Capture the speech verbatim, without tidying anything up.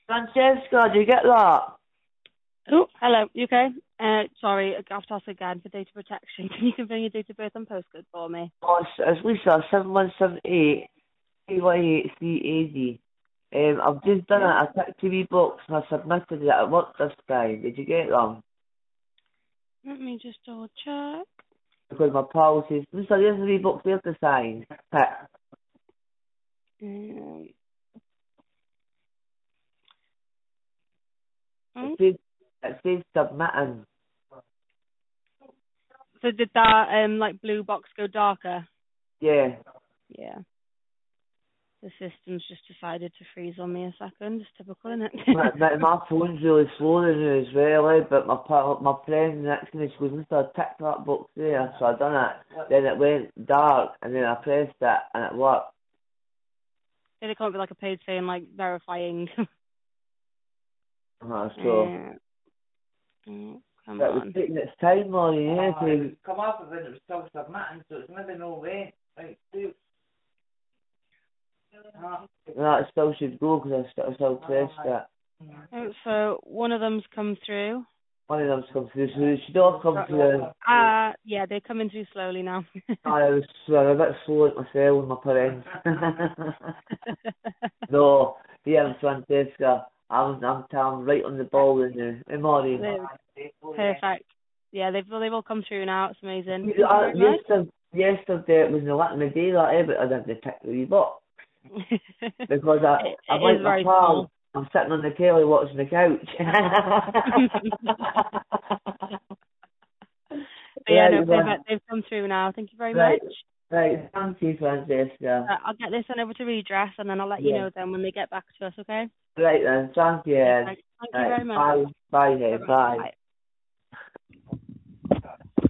Francesca, do you get that? Oh, hello. You okay? Uh, sorry, I have to ask again for data protection. Can you confirm your date of birth and postcode for me? Oh, it's, it's Lisa, seven one seven eight, A Y eight C A D. Um, I've just done it, Yeah. I took T V books and I submitted it at work this time. Did you get them? Let me just double check. Because my pal says, Lisa, there's three books there to sign. Um, It oh, says, it says submitting. so did that um like blue box go darker? Yeah. Yeah. The system's just decided to freeze on me a second. It's typical, isn't My, it? my, my phone's really slow now as well, eh? But my pa- my friend next to me, she goes, Mister, I ticked that box there, so I done it. Then it went dark, and then I pressed it, and it worked. They can't be like a page saying like verifying. Uh, so, uh, oh, come it was on. taking its time, Molly, yeah, Oh, it to, was come up and then it was still submitting, so it's maybe no way. Right, see. Uh, no, it still should go, because I still, I still pressed it. Oh, so one of them's come through. One of them's come through, so they should all come through. Uh, yeah, they're coming through slowly now. I was uh, a bit slow at myself with my parents. No, yeah, I'm Francesca. I'm, I'm telling right on the ball in the, in Molly. There- Perfect. Yeah, they've they've all come through now. It's amazing. Thank you Uh, very much. yesterday, yesterday it was the letting me do that, eh, but I didn't pick the wee box. Because I, it, I'm it like is my very pal, small. I'm sitting on the telly watching the couch. But yeah, Right, no, then. perfect. They've come through now. Thank you very Right, much. right, thank you, Francesca. Uh, I'll get this sent over to redress, and then I'll let you Yeah. know then when they get back to us. Okay? Right then, thank you. Perfect. Thank you Right, very much. bye, bye, Bye hey, bye. bye. Bye.